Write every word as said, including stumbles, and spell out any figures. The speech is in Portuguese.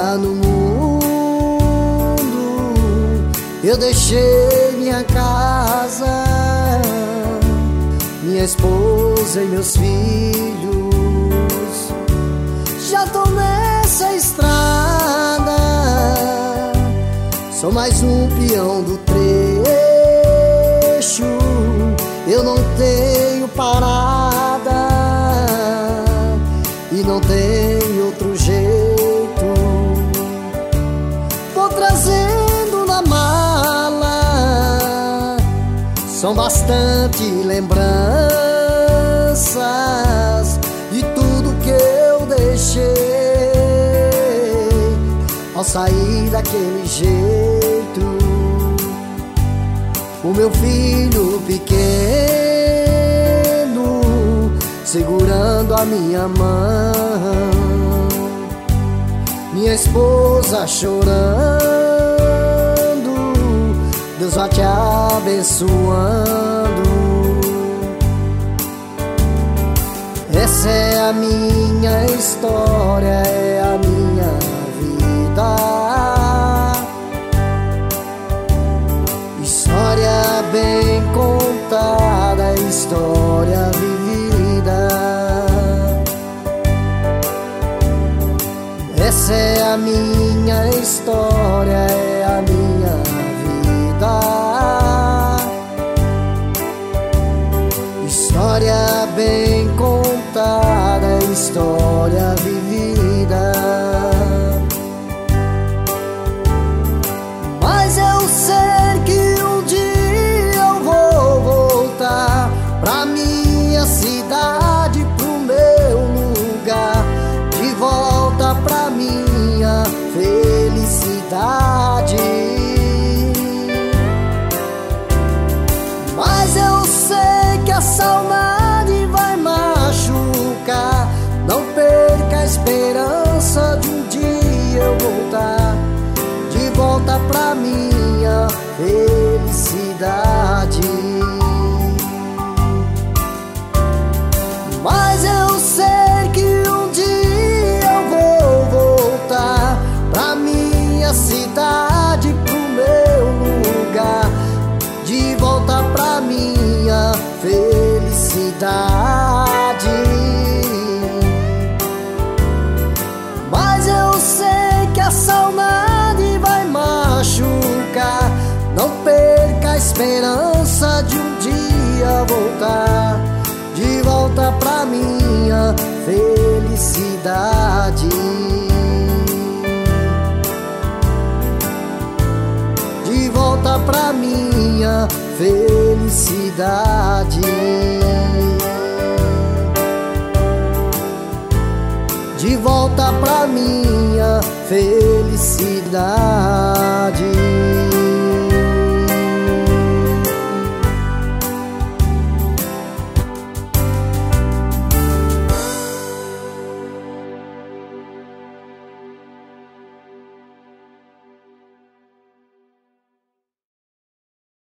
Lá no mundo eu deixei minha casa, minha esposa e meus filhos. Já tô nessa estrada, sou mais um peão do trecho. Eu não tenho parada e não tenho outro jeito. Vou trazendo na mala, são bastante lembranças de tudo que eu deixei ao sair daquele jeito. O meu filho pequeno segurando a minha mão, minha esposa chorando, Deus vai te abençoando. Essa é a minha história, é a minha vida. História bem contada, história vivida. Essa é a minha história, é a minha vida. História bem contada, história vivida. Mas eu sei que um dia eu vou voltar pra minha cidade, pro meu lugar, de volta pra minha felicidade. Mas eu sei que a saudade vai machucar. Não perca a esperança de um dia eu voltar de volta pra minha felicidade. Mas eu sei que um dia eu vou voltar pra minha cidade, pro meu lugar, de volta pra minha felicidade. Mas eu sei que a saudade vai machucar. Não perca a esperança de um dia voltar de volta pra minha felicidade. De volta pra minha felicidade. De volta pra minha felicidade.